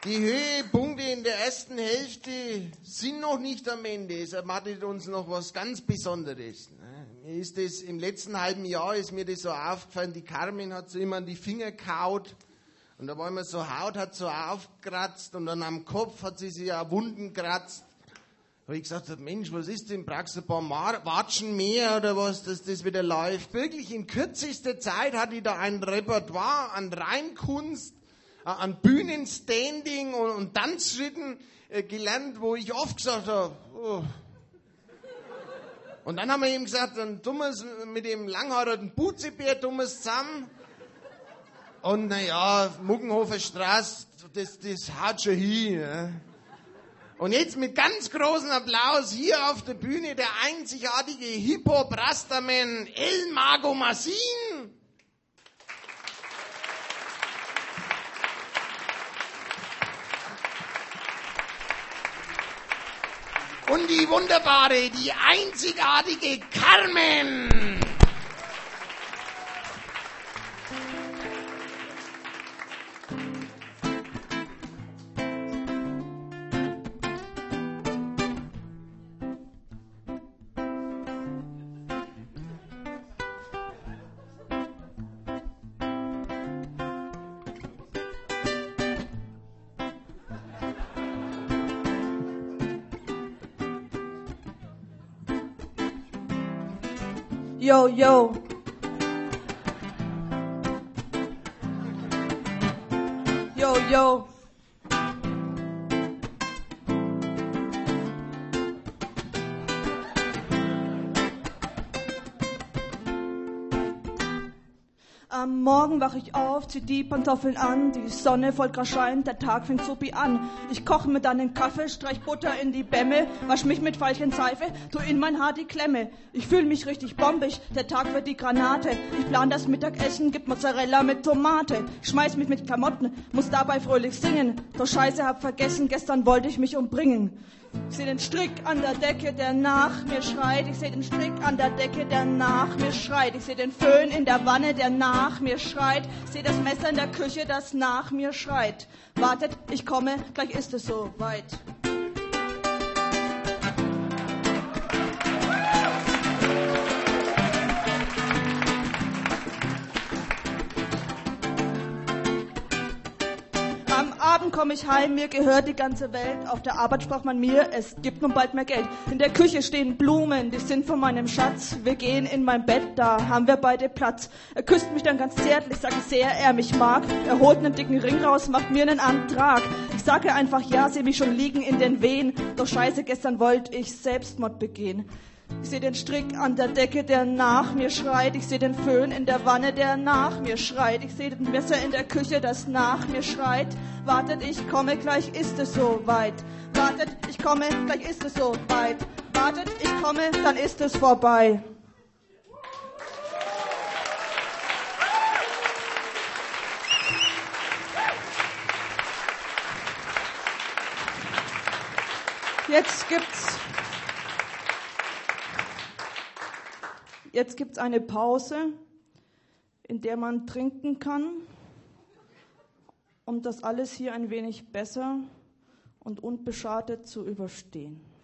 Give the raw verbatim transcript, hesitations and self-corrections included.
Die Höhepunkte in der ersten Hälfte sind noch nicht am Ende. Es erwartet uns noch was ganz Besonderes. Mir ist das, im letzten halben Jahr ist mir das so aufgefallen, die Carmen hat so immer an die Finger gehaut. Und da war immer so Haut, hat so aufgekratzt und dann am Kopf hat sie sich auch Wunden gekratzt. Da habe ich gesagt, Mensch, was ist denn, brauchst du ein paar Mar- Watschen mehr oder was, dass das wieder läuft? Wirklich, in kürzester Zeit hatte ich da ein Repertoire an Reinkunst, äh, an Bühnenstanding und, und Tanzschritten äh, gelernt, wo ich oft gesagt habe, oh. Und dann haben wir ihm gesagt, dann tun wir es mit dem langhaarigen Butzebär, tun wir es zusammen. Und naja, Muggenhofer Straße, das, das haut schon hin. Ja. Und jetzt mit ganz großem Applaus hier auf der Bühne der einzigartige Hip-Hop-Rastaman El Mago Masin. Und die wunderbare, die einzigartige Carmen. Yo, yo. Yo, yo. Am Morgen wach ich auf, zieh die Pantoffeln an, die Sonne voll grad scheint, der Tag fängt supi an. Ich koche mir dann den Kaffee, streich Butter in die Bämme, wasch mich mit Veilchenseife, tu in mein Haar die Klemme. Ich fühl mich richtig bombig, der Tag wird die Granate. Ich plan das Mittagessen, gib Mozzarella mit Tomate. Schmeiß mich mit Klamotten, muss dabei fröhlich singen. Doch Scheiße, hab vergessen, gestern wollte ich mich umbringen. Ich seh den Strick an der Decke, der nach mir schreit. Ich seh den Strick an der Decke, der nach mir schreit. Ich seh den Föhn in der Wanne, der nach mir schreit. Ich seh das Messer in der Küche, das nach mir schreit. Wartet, ich komme, gleich ist es so weit. Am Abend komme ich heim, mir gehört die ganze Welt. Auf der Arbeit sprach man mir, es gibt nun bald mehr Geld. In der Küche stehen Blumen, die sind von meinem Schatz. Wir gehen in mein Bett, da haben wir beide Platz. Er küsst mich dann ganz zärtlich, sag wie sehr er mich mag. Er holt einen dicken Ring raus, macht mir einen Antrag. Ich sage einfach ja, seh mich schon liegen in den Wehen. Doch scheiße, gestern wollte ich Selbstmord begehen. Ich seh den Strick an der Decke, der nach mir schreit. Ich seh den Föhn in der Wanne, der nach mir schreit. Ich seh den Messer in der Küche, das nach mir schreit. Wartet, ich komme, gleich ist es so weit. Wartet, ich komme, gleich ist es so weit. Wartet, ich komme, dann ist es vorbei. Jetzt gibt's Jetzt gibt's eine Pause, in der man trinken kann, um das alles hier ein wenig besser und unbeschadet zu überstehen.